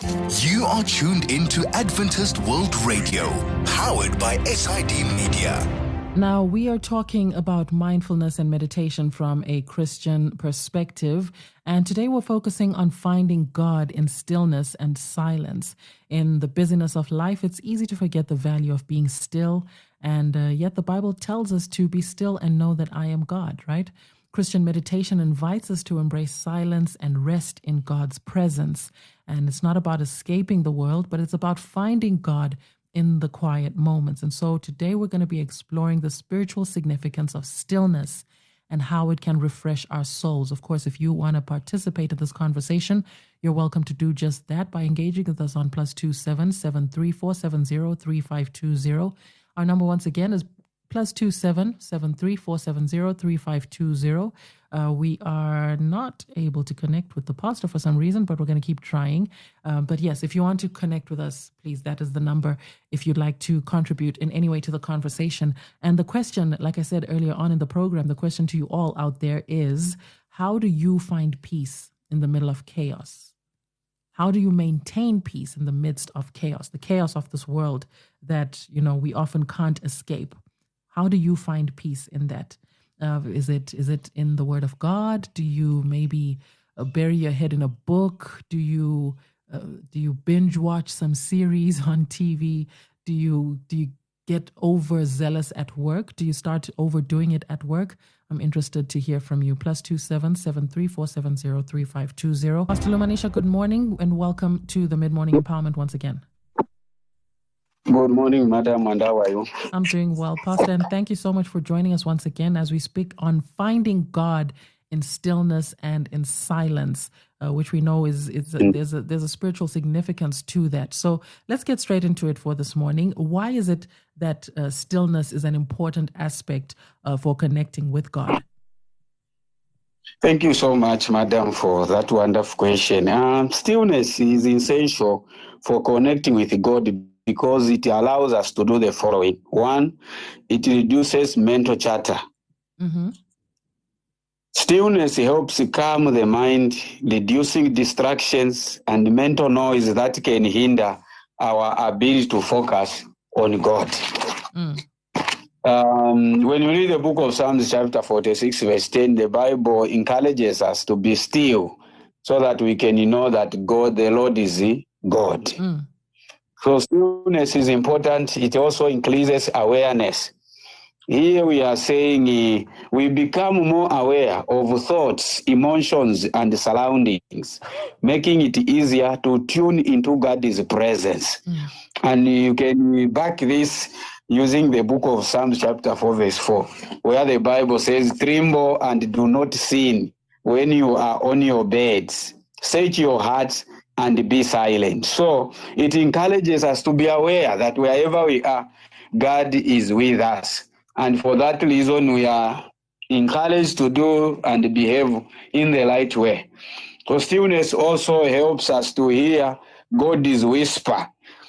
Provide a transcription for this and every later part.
You are tuned into Adventist World Radio, powered by SID Media. Now, we are talking about mindfulness and meditation from a Christian perspective, and today we're focusing on finding God in stillness and silence. In the busyness of life, it's easy to forget the value of being still, and yet the Bible tells us to be still and know that I am God, right? Christian meditation invites us to embrace silence and rest in God's presence. And it's not about escaping the world, but it's about finding God in the quiet moments. And so today we're going to be exploring the spiritual significance of stillness and how it can refresh our souls. Of course, if you want to participate in this conversation, you're welcome to do just that by engaging with us on +2 773 470 3520. Our number once again is +2 773 470 3520. We are not able to connect with the pastor for some reason, but we're going to keep trying. But yes, if you want to connect with us, please, that is the number if you'd like to contribute in any way to the conversation. And the question, like I said earlier on in the program, the question to you all out there is, how do you find peace in the middle of chaos? How do you maintain peace in the midst of chaos, the chaos of this world that, we often can't escape? How do you find peace in that? Is it in the Word of God? Do you maybe bury your head in a book? Do you binge watch some series on TV? Do you get overzealous at work? Do you start overdoing it at work? I'm interested to hear from you. +2 773 470 3520. Pastor Lumanisha, good morning and welcome to the Mid-Morning Empowerment once again. Good morning, Madam, and how are you? I'm doing well, Pastor, and thank you so much for joining us once again as we speak on finding God in stillness and in silence, which we know there's a spiritual significance to that. So let's get straight into it for this morning. Why is it that stillness is an important aspect for connecting with God? Thank you so much, Madam, for that wonderful question. Stillness is essential for connecting with God because it allows us to do the following. One, it reduces mental chatter. Mm-hmm. Stillness helps calm the mind, reducing distractions and mental noise that can hinder our ability to focus on God. Mm. When you read the book of Psalms chapter 46, verse 10, the Bible encourages us to be still so that we can know that God, the Lord, is God. Mm. So stillness is important. It also increases awareness. Here we are saying we become more aware of thoughts, emotions, and surroundings, making it easier to tune into God's presence. Mm. And you can back this using the book of Psalms chapter 4, verse 4, where the Bible says, "Tremble and do not sin when you are on your beds. Search your hearts and be silent." So it encourages us to be aware that wherever we are, God is with us. And for that reason, we are encouraged to do and behave in the right way. So stillness also helps us to hear God's whisper.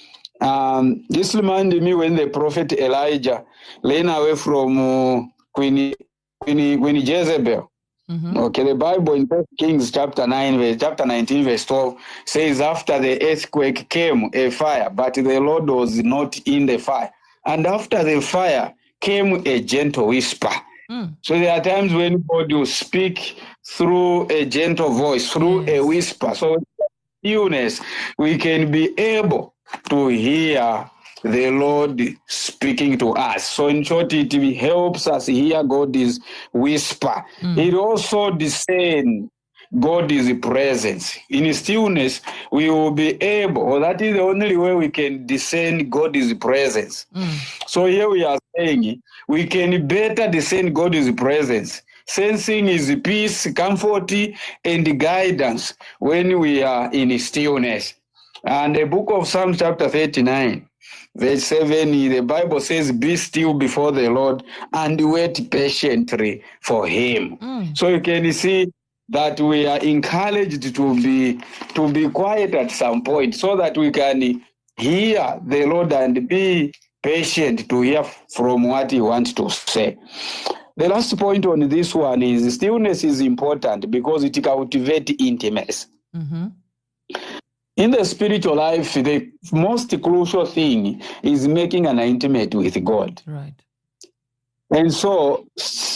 This reminded me when the prophet Elijah ran away from Queen Jezebel. Mm-hmm. Okay, the Bible in 1 Kings chapter 19, verse 12 says, "After the earthquake came a fire, but the Lord was not in the fire. And after the fire came a gentle whisper." Mm. So there are times when God will speak through a gentle voice, through a whisper. So stillness, we can be able to hear the Lord speaking to us. So in short, it helps us hear God's whisper. Mm. It also discerns God's presence. In stillness, we will be able, or that is the only way we can discern God's presence. Mm. So here we are saying we can better discern God's presence, sensing His peace, comfort, and guidance when we are in stillness. And the book of Psalms chapter 39, verse 7, the Bible says, "Be still before the Lord and wait patiently for Him." Mm. So you can see that we are encouraged to be quiet at some point so that we can hear the Lord and be patient to hear from what He wants to say. The last point on this one is stillness is important because it cultivates intimacy. Mm-hmm. In the spiritual life, the most crucial thing is making an intimate with God. Right. And so,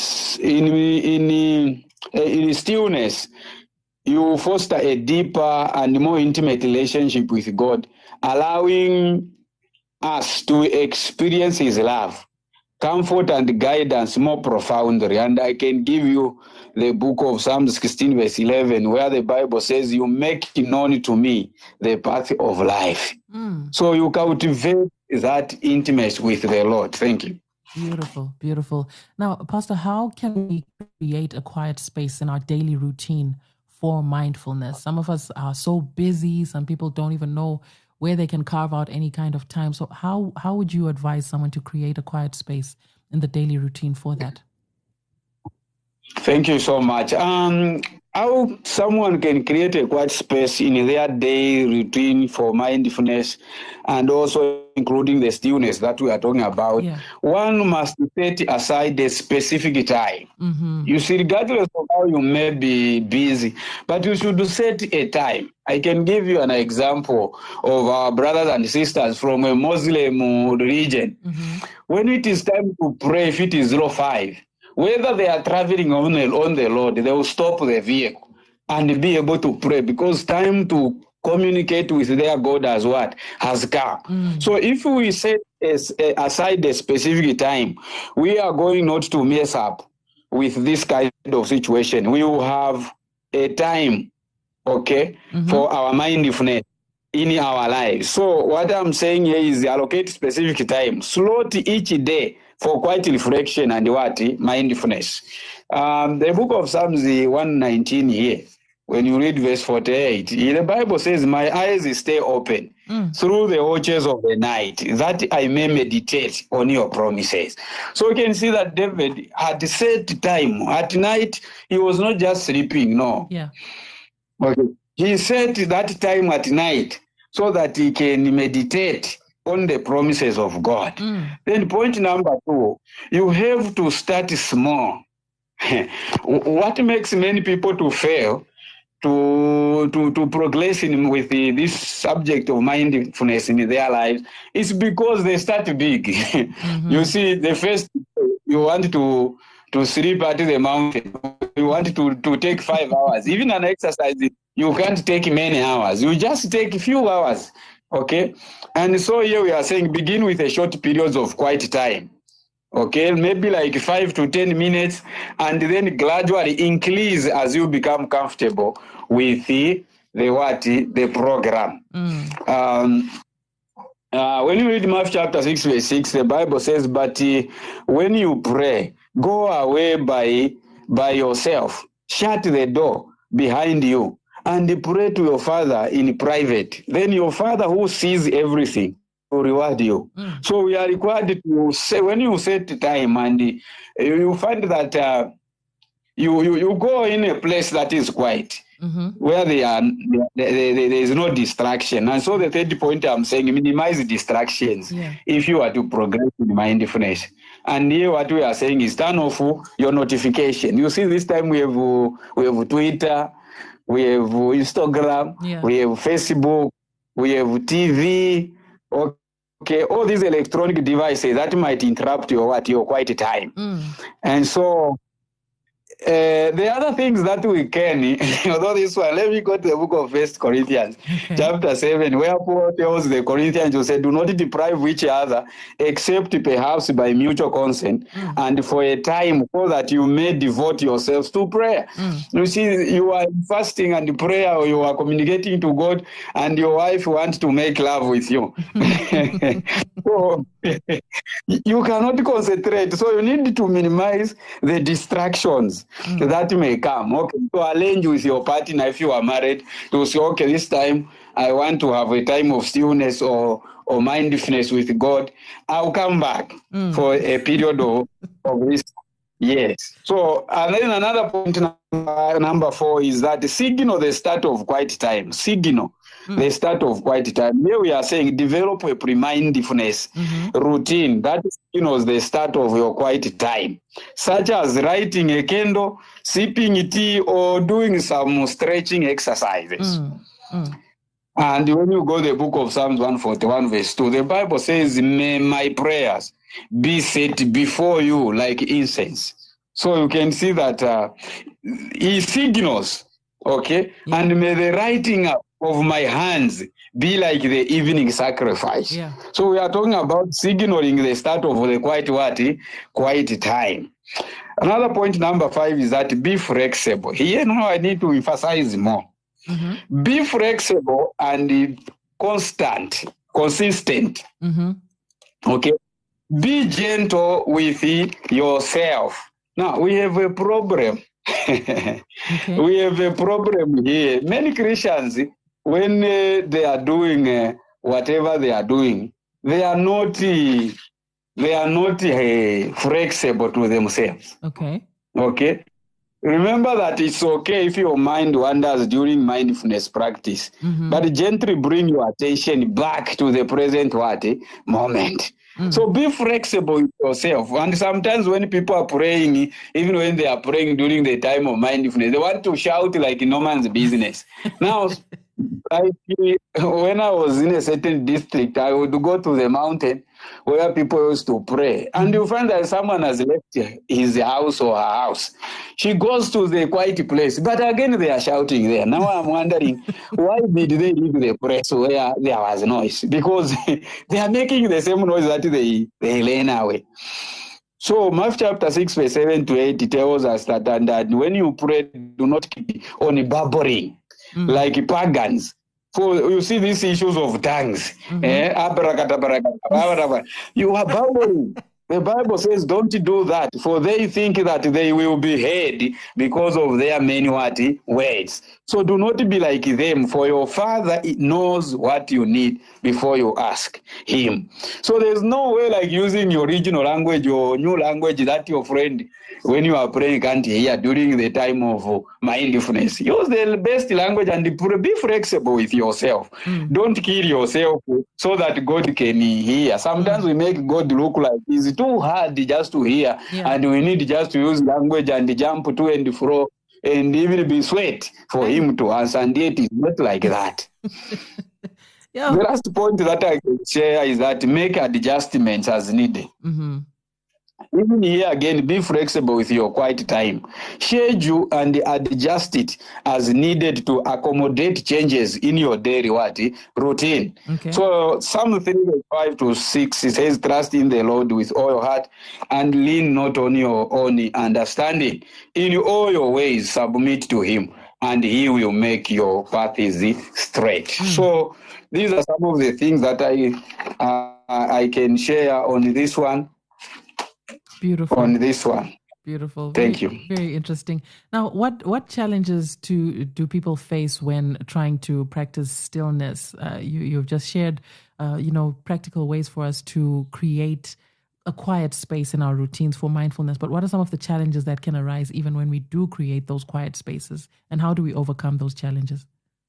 in stillness, you foster a deeper and more intimate relationship with God, allowing us to experience His love, comfort, and guidance more profoundly. And I can give you the book of Psalms 16, verse 11, where the Bible says, "You make known to me the path of life." So you cultivate that intimacy with the Lord. Thank you. Beautiful, beautiful. Now, Pastor, how can we create a quiet space in our daily routine for mindfulness? Some of us are so busy, some people don't even know where they can carve out any kind of time. So how would you advise someone to create a quiet space in the daily routine for that? Thank you so much. How someone can create a quiet space in their daily routine for mindfulness, and also including the stillness that we are talking about, one must set aside a specific time. You see, regardless of how you may be busy, but you should set a time. I can give you an example of our brothers and sisters from a Muslim region. When it is time to pray, if it is 05, whether they are traveling on the road, they will stop the vehicle and be able to pray, because time to communicate with their God has come. So if we set aside a specific time, we are going not to mess up with this kind of situation. We will have a time, for our mindfulness in our lives. So what I'm saying here is allocate specific time, slot each day for quiet reflection and mindfulness. The book of Psalms 119 here, when you read verse 48, the Bible says, "My eyes stay open through the watches of the night, that I may meditate on your promises." So you can see that David had set time. At night, he was not just sleeping, no. Okay. He set that time at night so that he can meditate on the promises of God. Then point number 2, you have to start small. What makes many people to fail to progress with this subject of mindfulness in their lives is because they start big. You see, the first, you want to sleep at the mountain. You want to take 5 hours. Even an exercise, you can't take many hours. You just take a few hours. Okay? And so here we are saying begin with a short periods of quiet time. Okay, maybe like 5 to 10 minutes, and then gradually increase as you become comfortable with the program. When you read Matthew chapter 6, verse 6, the Bible says, "But when you pray, go away by yourself, shut the door behind you, and pray to your Father in private. Then your Father who sees everything will reward you." So we are required to say, when you set time, and you find that you go in a place that is quiet, where there is no distraction. And so the third point I'm saying, minimize distractions if you are to progress in mindfulness. And here what we are saying is turn off your notification. You see, this time we have Twitter, we have Instagram, we have Facebook, we have TV. Okay, all these electronic devices that might interrupt your quiet time. And so the other things that we can, although this one, let me go to the book of 1 Corinthians, chapter 7, where Paul tells the Corinthians to say, "Do not deprive each other, except perhaps by mutual consent, and for a time, so that you may devote yourselves to prayer." You see, you are fasting and prayer, or you are communicating to God, and your wife wants to make love with you. So, you cannot concentrate. So you need to minimize the distractions that may come. Okay, so arrange with your partner if you are married to say, okay, this time I want to have a time of stillness or mindfulness with God. I'll come back for a period of this. Yes. So, and then another point, number 4, is that signal the start of quiet time. Signal the start of quiet time. Here we are saying develop a pre-mindfulness routine that signals the start of your quiet time, such as writing a candle, sipping tea, or doing some stretching exercises. And when you go to the book of Psalms 141 verse 2, the Bible says, may my prayers be set before you like incense. So you can see that he signals, okay? Yeah. And may the writing up of my hands be like the evening sacrifice. Yeah. So we are talking about signaling the start of the quiet time. Another point, number 5, is that be flexible. Here now I need to emphasize more. Mm-hmm. Be flexible and consistent. Mm-hmm. Okay. Be gentle with yourself. Now we have a problem. Okay. We have a problem here. Many Christians, when they are doing whatever they are doing, they are not flexible to themselves. Okay. Okay. Remember that it's okay if your mind wanders during mindfulness practice, Mm-hmm. but gently bring your attention back to the present moment. Mm. So be flexible with yourself. And sometimes when people are praying, even when they are praying during the time of mindfulness, they want to shout like no man's business. Now, when I was in a certain district, I would go to the mountain where people used to pray. And you find that someone has left his house or her house. She goes to the quiet place, but again they are shouting there. Now I'm wondering, why did they leave the place where there was noise? Because they are making the same noise that they ran away. So Matthew chapter 6, verse 7 to 8 tells us that, and when you pray, do not keep on babbling like pagans. For you see these issues of tongues. You are babbling. The Bible says, don't do that, for they think that they will be heard because of their many words. So do not be like them, for your Father knows what you need before you ask him. So there's no way like using your original language or new language that your friend, when you are praying, can't hear during the time of mindfulness. Use the best language and be flexible with yourself. Don't kill yourself so that God can hear. Sometimes we make God look like it's too hard just to hear, and we need just to use language and jump to and fro and even be sweat for him to answer, and yet it's not like that. Yeah. The last point that I can share is that make adjustments as needed. Mm-hmm. Even here again, be flexible with your quiet time. Schedule and adjust it as needed to accommodate changes in your daily routine. Okay. So Psalm 3:5 to 6, it says, trust in the Lord with all your heart and lean not on your own understanding. In all your ways submit to him, and he will make your paths straight. So these are some of the things that I can share on this one. Beautiful. On this one. Beautiful. Thank you. Very interesting. Now, what challenges do people face when trying to practice stillness? You've just shared, practical ways for us to create a quiet space in our routines for mindfulness. But what are some of the challenges that can arise even when we do create those quiet spaces? And how do we overcome those challenges?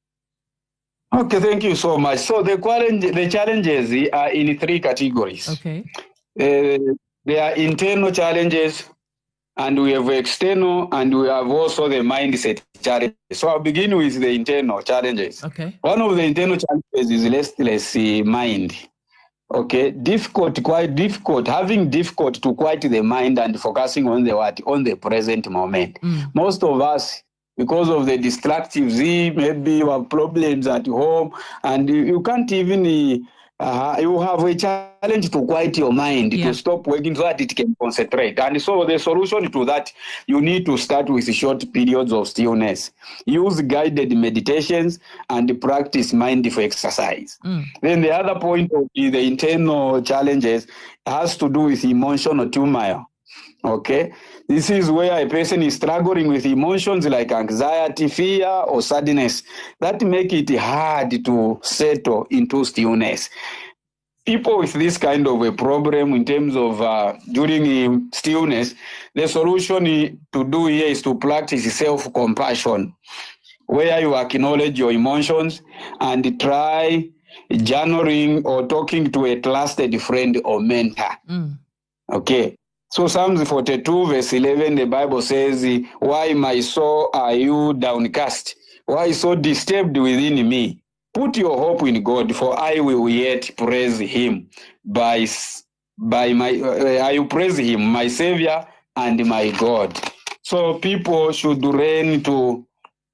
Okay, thank you so much. So the challenges are in 3 categories. Okay. There are internal challenges, and we have external, and we have also the mindset challenges. So I'll begin with the internal challenges. Okay. One of the internal challenges is restless mind. Okay, quite difficult, having difficult to quiet the mind and focusing on the present moment. Most of us, because of the distractives, maybe you have problems at home, and you can't even. You have a challenge to quiet your mind, to stop working so that it can concentrate. And so the solution to that, you need to start with short periods of stillness. Use guided meditations and practice mindful exercise. Then the other point of the internal challenges has to do with emotional turmoil. Okay, this is where a person is struggling with emotions like anxiety, fear, or sadness that make it hard to settle into stillness. People with this kind of a problem in terms of during stillness, the solution to do here is to practice self-compassion, where you acknowledge your emotions and try journaling or talking to a trusted friend or mentor. Okay. So Psalms 42 verse 11, the Bible says, why my soul are you downcast? Why so disturbed within me? Put your hope in God, for I will yet praise him I will praise him, my Savior and my God. So people should learn to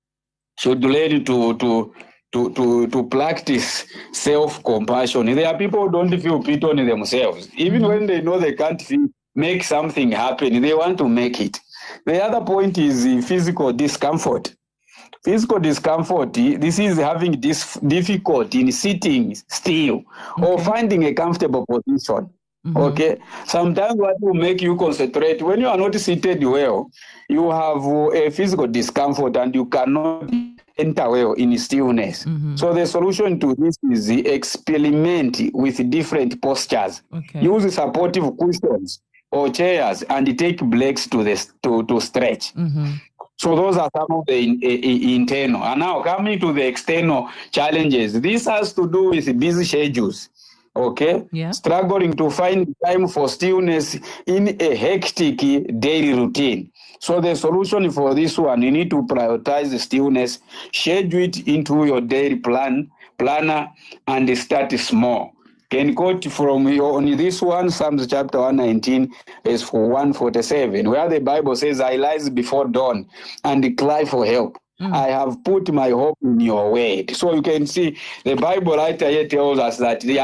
practice self-compassion. There are people who don't feel pity on themselves. Even when they know they can't make something happen, they want to make it. The other point is physical discomfort. Physical discomfort, this is having difficulty in sitting still or finding a comfortable position. Okay, sometimes what will make you concentrate, when you are not seated well, you have a physical discomfort and you cannot enter well in stillness. So the solution to this is experiment with different postures. Use supportive cushions or chairs and take breaks to stretch. So those are some of the internal. And now coming to the external challenges, this has to do with busy schedules. Okay, struggling to find time for stillness in a hectic daily routine. So the solution for this one, you need to prioritize the stillness, schedule it into your daily planner, and start small. Can quote from on this one, Psalms chapter 119, verse 147, where the Bible says, I rise before dawn and cry for help. I have put my hope in your word. So you can see the Bible writer here tells us that he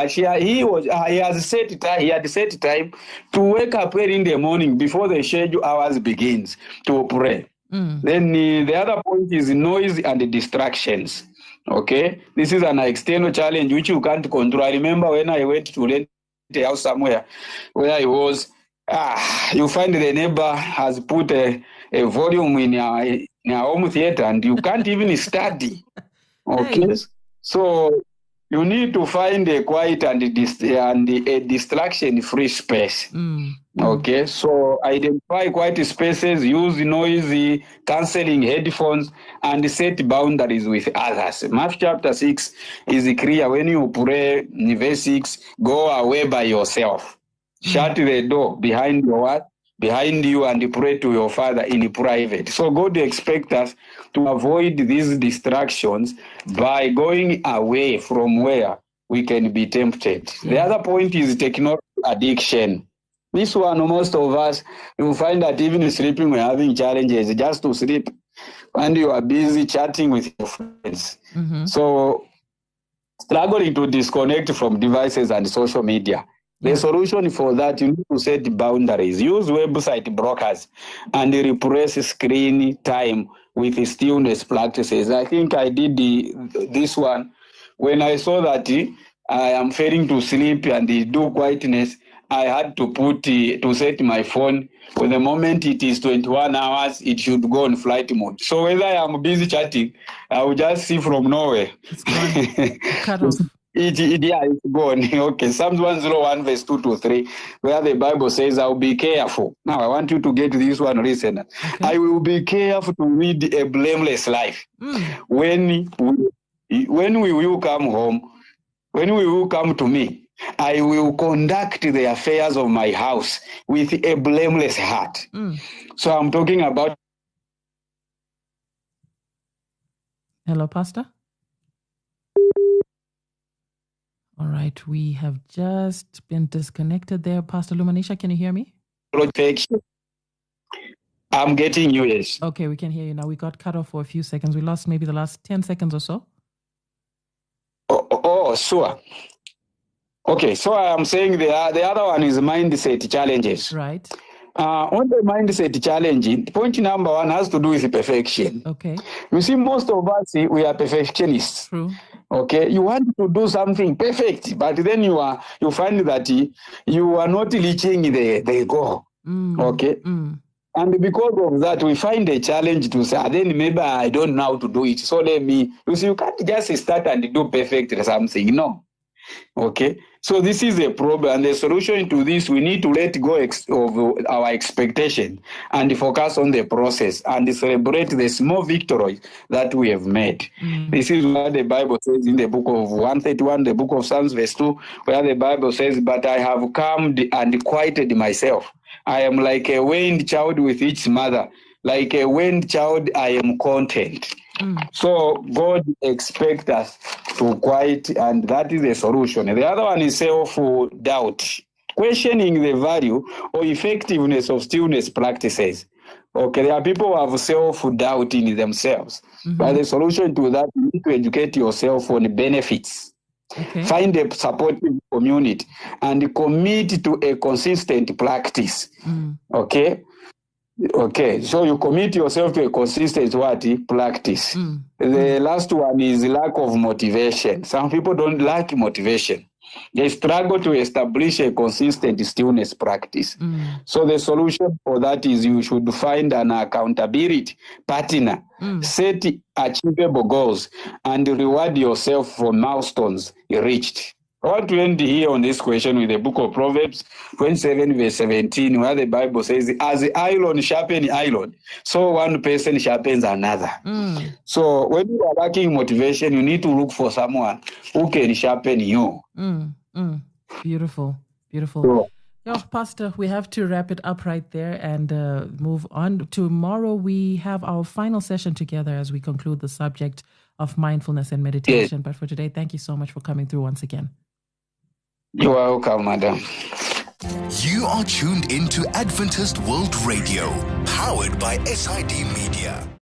had set time to wake up early in the morning before the scheduled hours begins to pray. Then the other point is noise and distractions. Okay, this is an external challenge which you can't control. I remember when I went to rent a house somewhere where I was, you find the neighbor has put a volume in your home theater and you can't even study. Okay, so you need to find a quiet and a distraction-free space. Okay, so identify quiet spaces, use noise cancelling headphones, and set boundaries with others. Matthew chapter 6 is clear. When you pray, in verse 6, go away by yourself. Shut the door behind you and pray to your Father in private. So God expects us to avoid these distractions by going away from where we can be tempted. The other point is technology addiction. This one, most of us, you will find that even sleeping, we're having challenges just to sleep, and you are busy chatting with your friends. So struggling to disconnect from devices and social media. The solution for that, you need to set boundaries. Use website brokers and replace screen time with stillness practices. I think I did this one when I saw that I am failing to sleep and do quietness. I had to set my phone. When the moment it is 21 hours, it should go on flight mode. So whether I am busy chatting, I will just see from nowhere. It's gone. Cut off. It's gone. Okay, Psalms 101 verse 2-3, where the Bible says, I'll be careful. Now, I want you to get this one, listen. Okay. I will be careful to lead a blameless life. When we will come home, when we will come to me, I will conduct the affairs of my house with a blameless heart. So I'm talking about... Hello, Pastor? All right, we have just been disconnected there. Pastor Lumanisha, can you hear me? I'm getting you, yes. Okay, we can hear you now. We got cut off for a few seconds. We lost maybe the last 10 seconds or so. Oh, sure. Okay, so I'm saying the other one is mindset challenges. Right. On the mindset challenge, point number one has to do with perfection. Okay. You see, most of us, we are perfectionists. True. Okay, you want to do something perfect, but then you find that you are not reaching the goal. Okay. And because of that, we find a challenge to say, then maybe I don't know how to do it. So you see, you can't just start and do perfect or something. No. Okay. So this is a problem. And the solution to this, we need to let go of our expectation and focus on the process and celebrate the small victories that we have made. This is what the Bible says in the book of 131, the book of Psalms, verse 2, where the Bible says, but I have calmed and quieted myself. I am like a weaned child with its mother. Like a weaned child, I am content. So God expects us to quiet, and that is the solution. The other one is self-doubt, questioning the value or effectiveness of stillness practices. Okay, there are people who have self-doubt in themselves. But the solution to that, you need to educate yourself on benefits. Okay. Find a supportive community and commit to a consistent practice. Okay? Okay, so you commit yourself to a consistent practice. The last one is lack of motivation. Some people don't lack motivation. They struggle to establish a consistent stillness practice. So the solution for that is you should find an accountability partner, set achievable goals, and reward yourself for milestones reached. I want to end here on this question with the book of Proverbs 27 verse 17, where the Bible says, as iron sharpens iron, so one person sharpens another. So when you are lacking motivation, you need to look for someone who can sharpen you. Beautiful. So, Pastor, we have to wrap it up right there and move on. Tomorrow we have our final session together as we conclude the subject of mindfulness and meditation. But for today, thank you so much for coming through once again. You're welcome, madam. You are tuned into Adventist World Radio, powered by SID Media.